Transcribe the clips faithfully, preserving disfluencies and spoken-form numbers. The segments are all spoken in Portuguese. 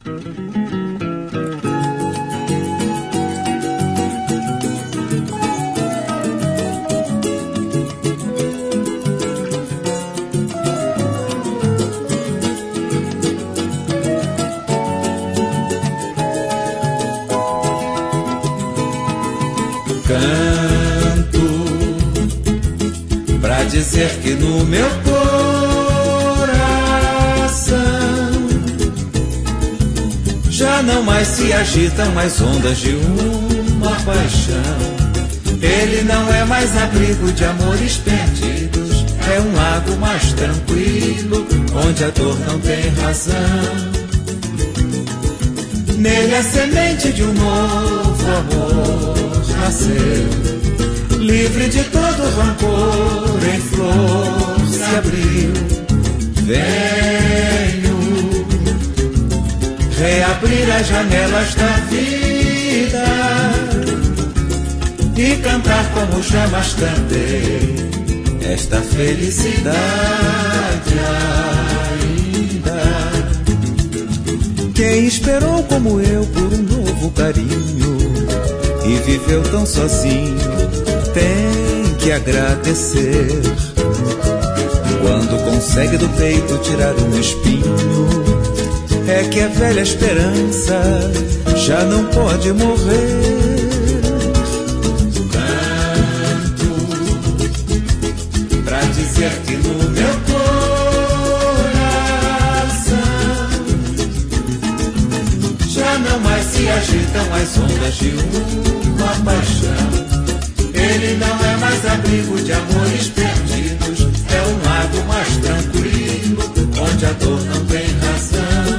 Canto pra dizer que no meu coração já não mais se agitam as ondas de uma paixão. Ele não é mais abrigo de amores perdidos, é um lago mais tranquilo, onde a dor não tem razão. Nele a semente de um novo amor nasceu, livre de todo rancor, em flor se abriu. Venho reabrir as janelas da vida e cantar como jamais cantei esta felicidade ainda. Quem esperou como eu por um novo carinho e viveu tão sozinho, tem que agradecer. Quando consegue do peito tirar um espinho, é que a velha esperança já não pode morrer. Canto pra dizer que no meu coração já não mais se agitam as ondas de uma paixão. Ele não é mais abrigo de amores perdidos, é um lago mais tranquilo, onde a dor não tem razão.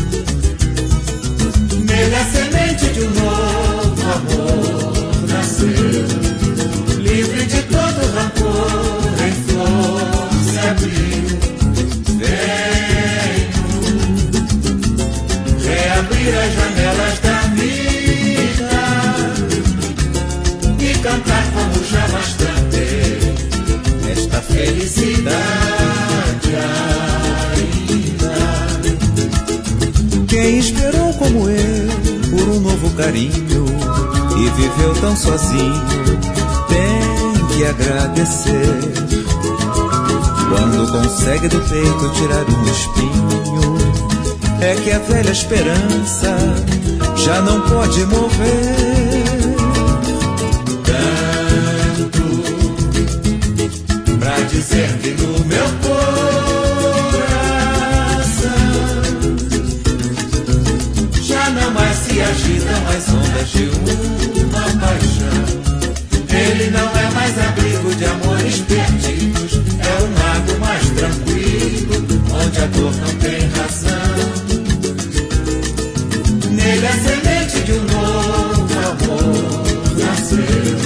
Nele a semente de um novo amor nasceu, livre de todo rancor, em flor se abriu. Venho reabrir as janelas da vida e cantar como jamais cantei esta felicidade ainda. Quem esperou como eu por um novo carinho e viveu tão sozinho, tem que agradecer. Quando consegue do peito tirar um espinho, é que a velha esperança já não pode morrer. Canto pra dizer que no meu coração já não mais se agitam as ondas de uma paixão. Ele não é mais abrigo de amores perdidos, é um lago mais tranquilo, onde a dor não tem razão. Nele a semente de um novo amor nasceu,